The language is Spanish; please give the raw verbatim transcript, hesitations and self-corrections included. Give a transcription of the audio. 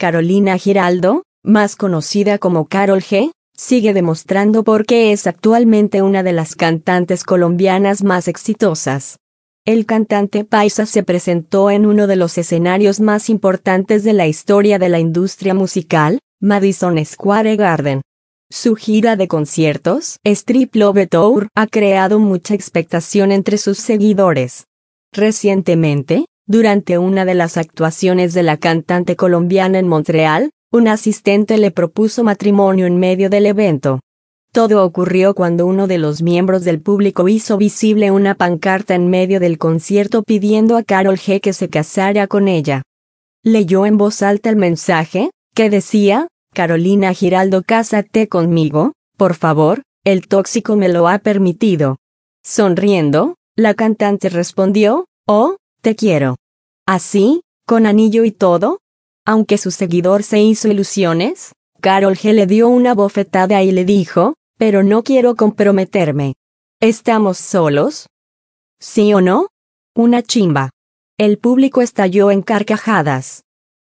Carolina Giraldo, más conocida como Karol G, sigue demostrando por qué es actualmente una de las cantantes colombianas más exitosas. El cantante paisa se presentó en uno de los escenarios más importantes de la historia de la industria musical, Madison Square Garden. Su gira de conciertos, Strip Love Tour, ha creado mucha expectación entre sus seguidores. Recientemente, durante una de las actuaciones de la cantante colombiana en Montreal, un asistente le propuso matrimonio en medio del evento. Todo ocurrió cuando uno de los miembros del público hizo visible una pancarta en medio del concierto pidiendo a Karol G que se casara con ella. Leyó en voz alta el mensaje, que decía: Carolina Giraldo, cásate conmigo, por favor, el tóxico me lo ha permitido. Sonriendo, la cantante respondió: oh, te quiero. Así, con anillo y todo. Aunque su seguidor se hizo ilusiones, Karol G le dio una bofetada y le dijo: pero no quiero comprometerme. ¿Estamos solos? ¿Sí o no? Una chimba. El público estalló en carcajadas.